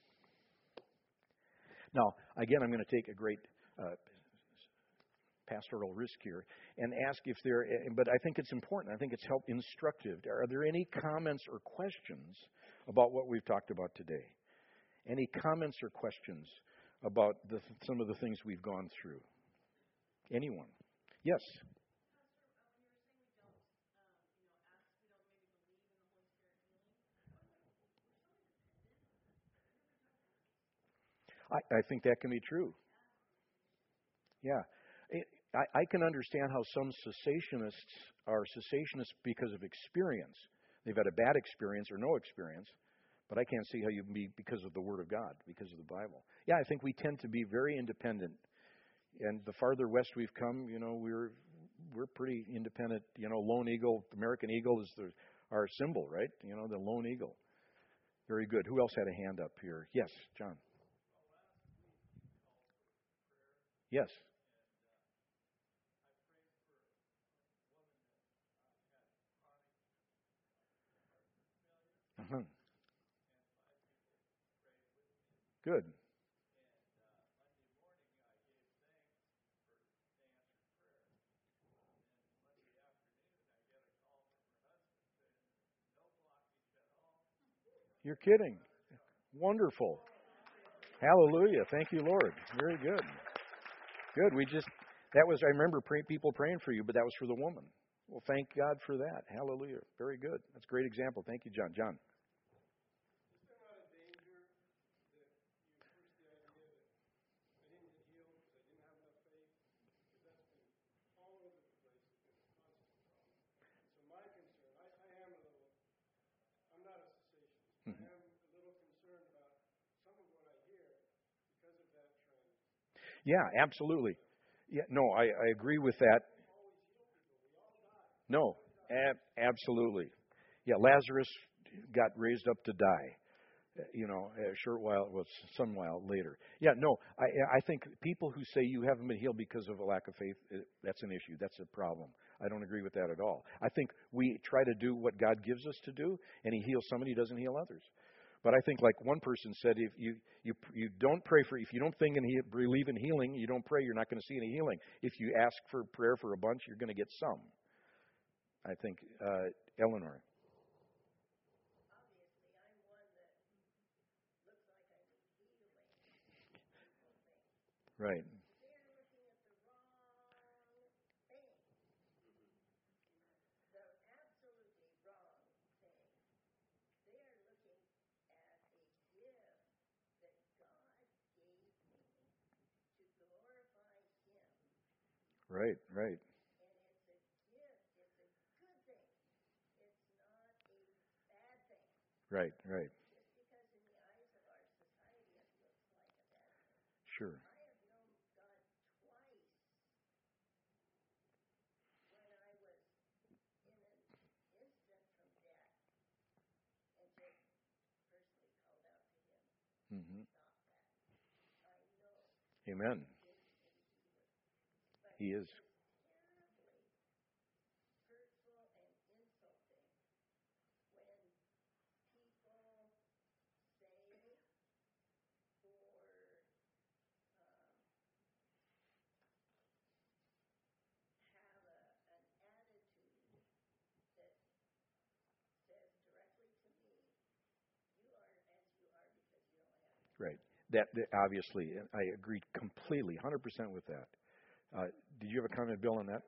Now, again, I'm going to take a great uh, pastoral risk here and ask if there, but I think it's important. I think it's help instructive. Are there any comments or questions about what we've talked about today? Any comments or questions about the, some of the things we've gone through? Anyone? Yes. I, I think that can be true. Yeah. I, I can understand how some cessationists are cessationists because of experience. They've had a bad experience or no experience, but I can't see how you can be because of the Word of God, because of the Bible. Yeah, I think we tend to be very independent. And the farther west we've come, you know, we're we're pretty independent. You know, lone eagle, American eagle is the, our symbol, right? You know, the lone eagle. Very good. Who else had a hand up here? Yes, John. Yes. Uh-huh. Good. You're kidding. Wonderful. Hallelujah. Thank you, Lord. Very good. Good. We just, that was, I remember pray, people praying for you, but that was for the woman. Well, thank God for that. Hallelujah. Very good. That's a great example. Thank you, John. John. Yeah, absolutely. Yeah, no, I, I agree with that. No, ab- absolutely. Yeah, Lazarus got raised up to die. uh, You know, a short while, well, some while later. Yeah, no, I, I think people who say you haven't been healed because of a lack of faith, uh, that's an issue. That's a problem. I don't agree with that at all. I think we try to do what God gives us to do, and He heals somebody, He doesn't heal others. But I think, like one person said, if you you you don't pray for, if you don't think and he, believe in healing, you don't pray, you're not going to see any healing. If you ask for prayer for a bunch, you're going to get some. I think, uh, Eleanor. Right. Right, right. And it's a gift. It's a good thing. It's not a bad thing. Right, right. Just because in the eyes of our society it looks like a bad thing. Sure. I have known God twice when I was in an instant from death and just personally called out to Him. Mm-hmm. Stop that. I know Amen. He is a healer. But He is. it is terribly hurtful and insulting when people say or um, have a, an attitude that says directly to me, you are as you are because you don't have faith. Right. That, that obviously, and I agree completely, one hundred percent with that. Uh, did you have a comment, Bill, on that?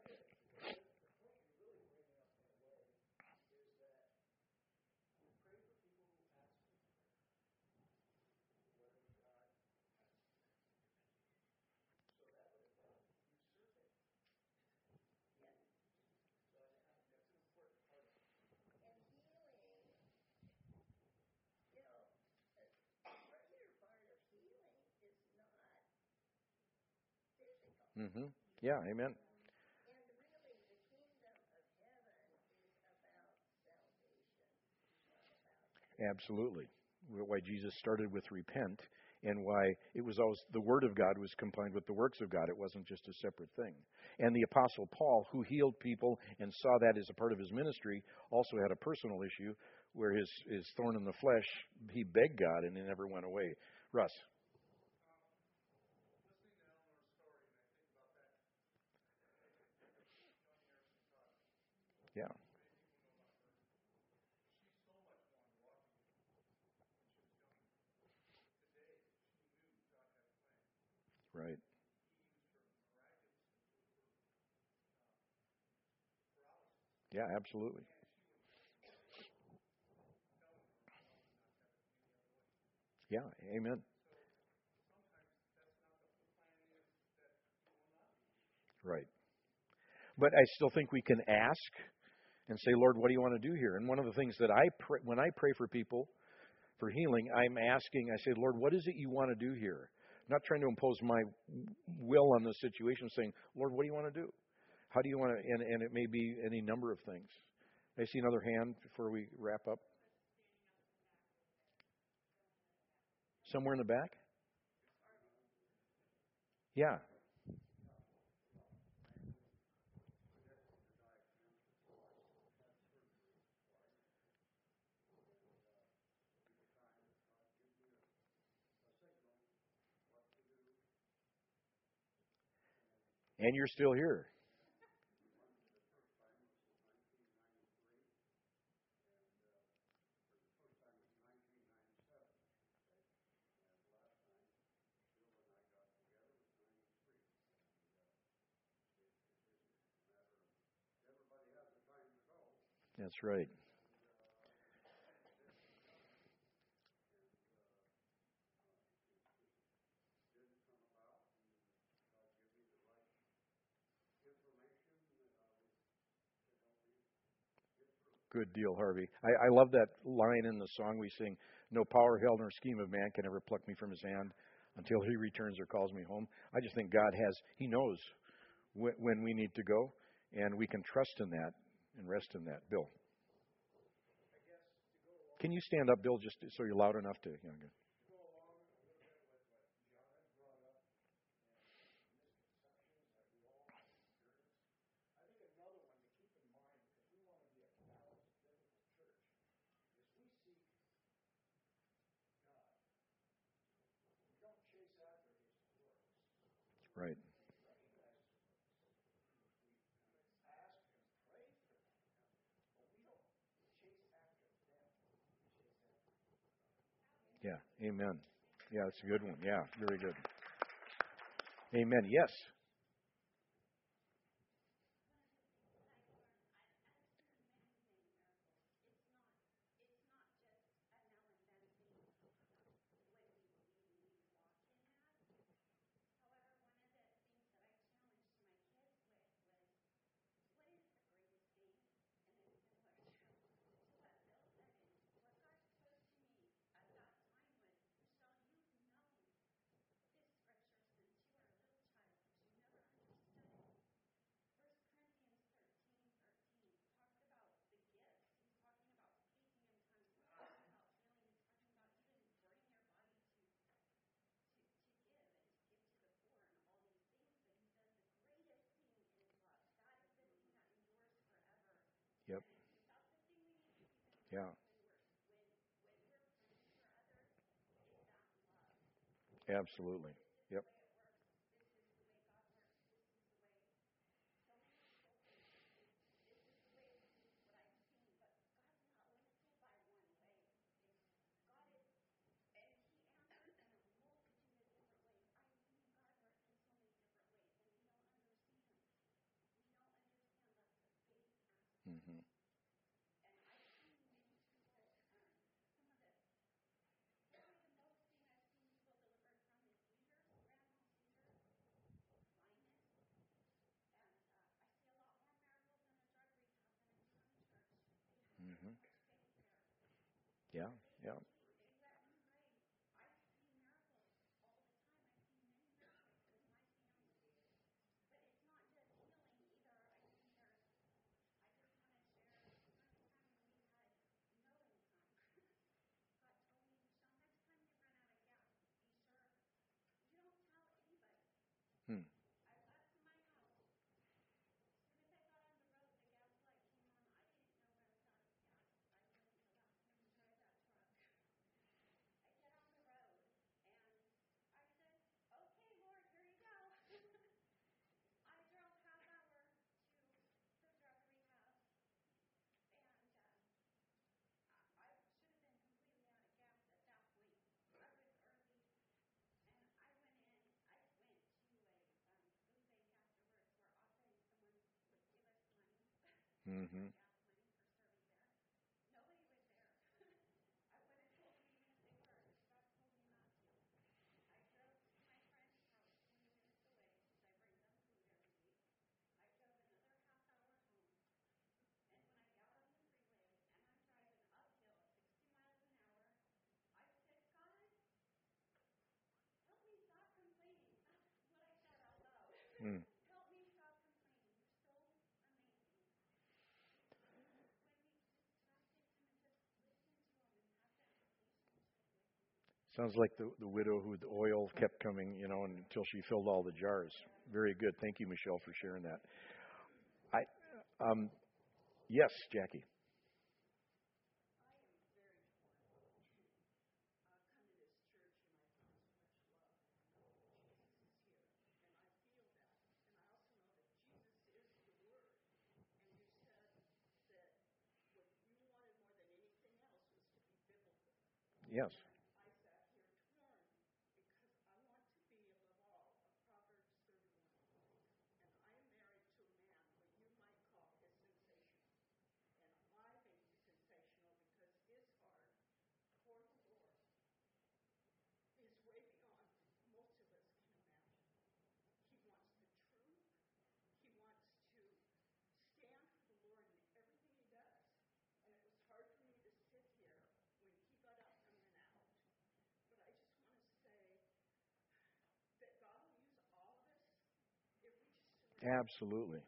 And healing, you know, a regular part of healing is not physical. Mm-hmm. Yeah, amen. And really, the kingdom of heaven is about salvation, not about healing. Absolutely. Why Jesus started with repent, and why it was always the Word of God was combined with the works of God. It wasn't just a separate thing. And the Apostle Paul, who healed people and saw that as a part of his ministry, also had a personal issue where his, his thorn in the flesh, he begged God and it never went away. Russ. Yeah. Right. Yeah, absolutely. Yeah, amen. Right. But I still think we can ask and say, Lord, what do you want to do here? And one of the things that I pray, when I pray for people for healing, I'm asking, I say, Lord, what is it you want to do here? Not trying to impose my will on the situation, saying, Lord, what do you want to do? How do you want to, and, and it may be any number of things. I see another hand before we wrap up. Somewhere in the back? Yeah. And you're still here. That's right. Good deal, Harvey. I, I love that line in the song we sing, no power, hell, nor scheme of man can ever pluck me from his hand until he returns or calls me home. I just think God has, he knows when, when we need to go, and we can trust in that and rest in that. Bill. Can you stand up, Bill, just so you're loud enough to, you know, go. Right. Yeah. Amen. Yeah, that's a good one. Yeah, very good. Amen. Yes. Yep. Yeah. Absolutely. Yep. Mhm. Mhm. Yeah. Yeah. Hmm. Mhm. Hmm. Sounds like the the widow who the oil kept coming, you know, until she filled all the jars. Very good. Thank you, Michelle, for sharing that. I um yes, Jackie. Yes. Absolutely.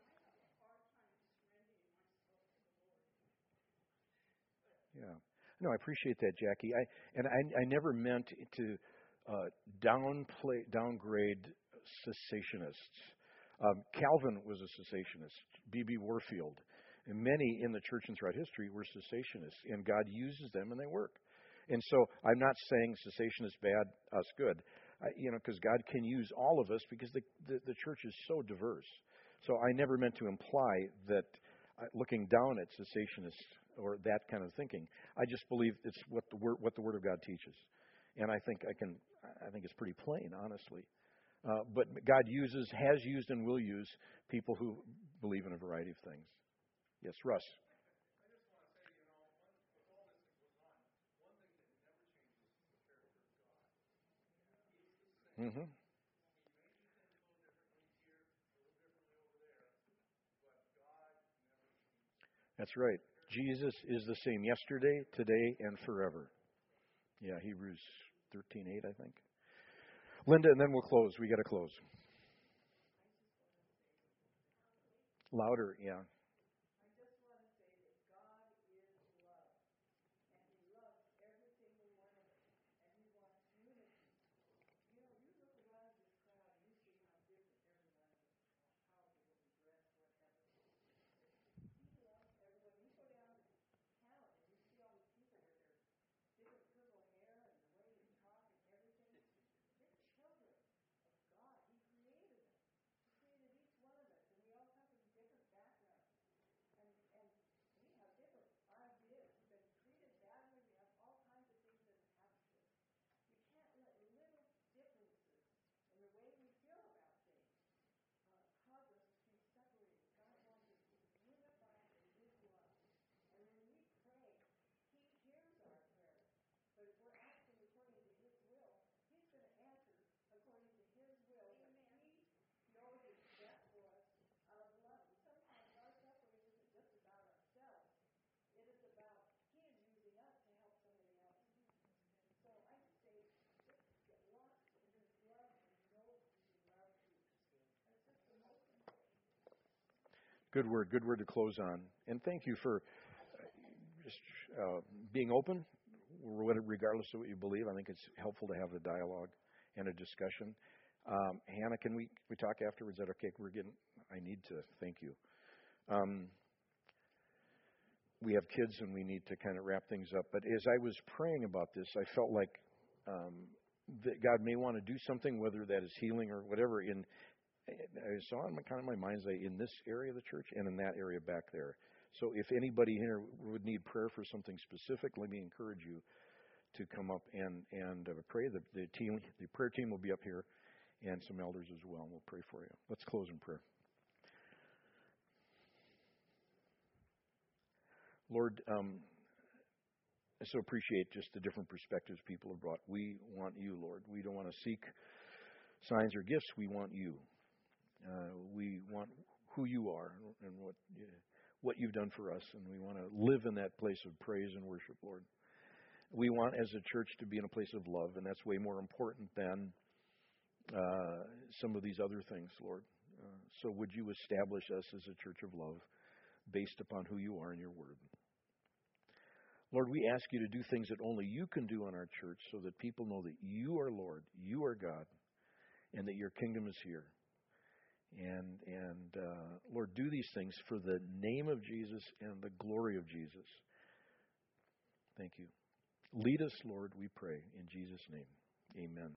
Yeah. No, I appreciate that, Jackie. I and I I never meant to uh, downplay downgrade cessationists. Um, Calvin was a cessationist. B B. Warfield, and many in the church and throughout history were cessationists, and God uses them and they work. And so I'm not saying cessationists bad, us good, I, you know, because God can use all of us because the, the the church is so diverse. So I never meant to imply that uh, looking down at cessationists or that kind of thinking. I just believe it's what the word what the Word of God teaches, and I think I can I think it's pretty plain, honestly. Uh, but God uses, has used, and will use people who believe in a variety of things. Yes, Russ. Mm-hmm. That's right. Jesus is the same yesterday, today, and forever. Yeah, Hebrews thirteen eight, I think. Linda, and then we'll close. We got to close. Louder, yeah. Good word, good word to close on. And thank you for just uh, being open, regardless of what you believe. I think it's helpful to have a dialogue and a discussion. Um, Hannah, can we, we talk afterwards? Is that okay? We're getting, I need to thank you. Um, we have kids and we need to kind of wrap things up. But as I was praying about this, I felt like um, that God may want to do something, whether that is healing or whatever, in I saw in my, kind of my mind's eye in this area of the church and in that area back there. So if anybody here would need prayer for something specific, let me encourage you to come up and and uh, pray. The, the team, the prayer team will be up here, and some elders as well. And we'll pray for you. Let's close in prayer. Lord, um, I so appreciate just the different perspectives people have brought. We want you, Lord. We don't want to seek signs or gifts. We want you. Uh, we want who you are and what what you've done for us, and we want to live in that place of praise and worship, Lord. We want, as a church, to be in a place of love, and that's way more important than uh, some of these other things, Lord. Uh, so would you establish us as a church of love based upon who you are in your word? Lord, we ask you to do things that only you can do in our church so that people know that you are Lord, you are God, and that your kingdom is here. And, and uh, Lord, do these things for the name of Jesus and the glory of Jesus. Thank you. Lead us, Lord, we pray, in Jesus' name. Amen.